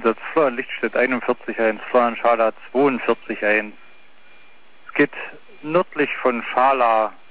setzt Florian Lichtstedt 41-1, Florian Schala 42-1. Es geht nördlich von Schala